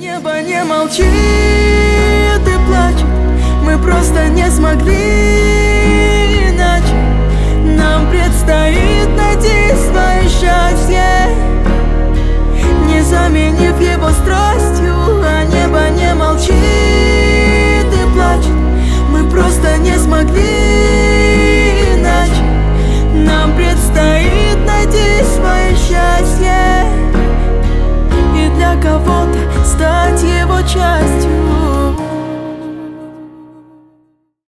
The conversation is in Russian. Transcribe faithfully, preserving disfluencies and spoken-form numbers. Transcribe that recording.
Небо не молчит и плачет, мы просто не смогли иначе. Нам предстоит найти свое счастье, не заменив его страстью. А небо не молчит и плачет, мы просто не смогли иначе. Нам предстоит найти свое счастье и для кого-то стать его частью.